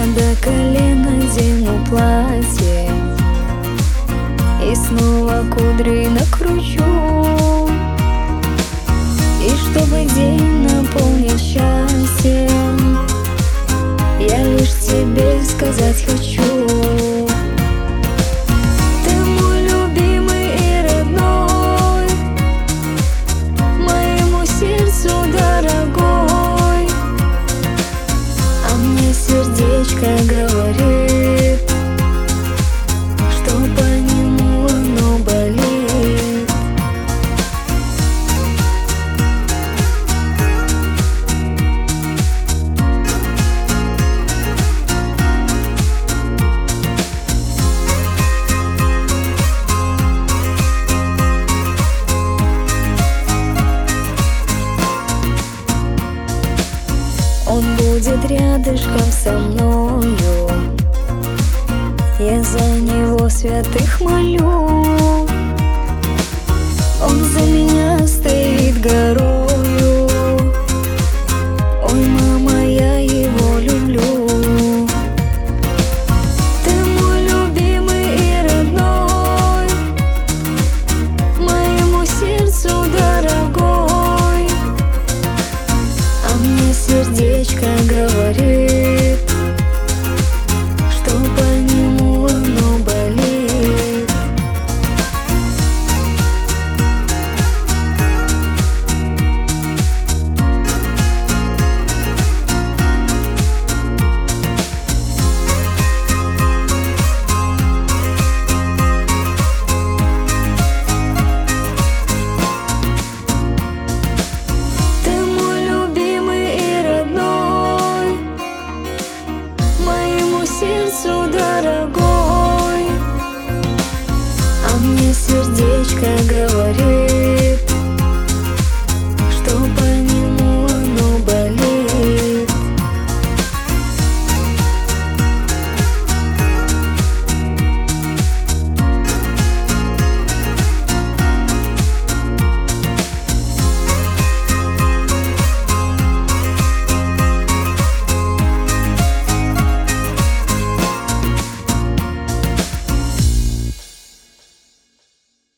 до колен надену платье и снова кудри накручу. И чтобы день наполнить счастьем, я лишь тебе сказать хочу: ты мой любимый и родной, моему сердцу дорогой. А мне сердечко говорит, что по нему оно болит. Он будет рядышком со мною, я за него святых молю. Он за меня стоит горой.